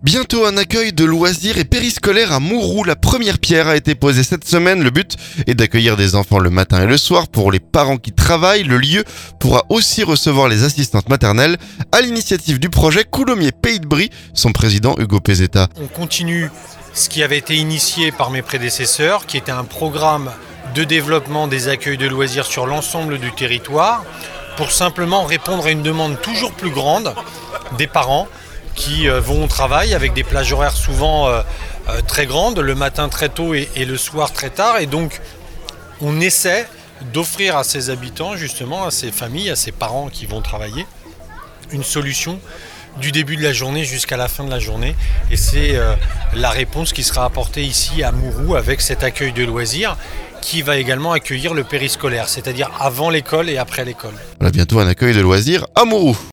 Bientôt un accueil de loisirs et périscolaire à Mourou. La première pierre a été posée cette semaine. Le but est d'accueillir des enfants le matin et le soir. Pour les parents qui travaillent, le lieu pourra aussi recevoir les assistantes maternelles à l'initiative du projet Coulommiers Pays de Brie, son président Hugo Pezzetta. On continue ce qui avait été initié par mes prédécesseurs, qui était un programme de développement des accueils de loisirs sur l'ensemble du territoire, pour simplement répondre à une demande toujours plus grande des parents qui vont au travail avec des plages horaires souvent très grandes, le matin très tôt et le soir très tard. Et donc, on essaie d'offrir à ces habitants, justement, à ces familles, à ces parents qui vont travailler, une solution du début de la journée jusqu'à la fin de la journée. Et c'est la réponse qui sera apportée ici à Mourou avec cet accueil de loisirs qui va également accueillir le périscolaire, c'est-à-dire avant l'école et après l'école. Voilà, bientôt un accueil de loisirs à Mourou.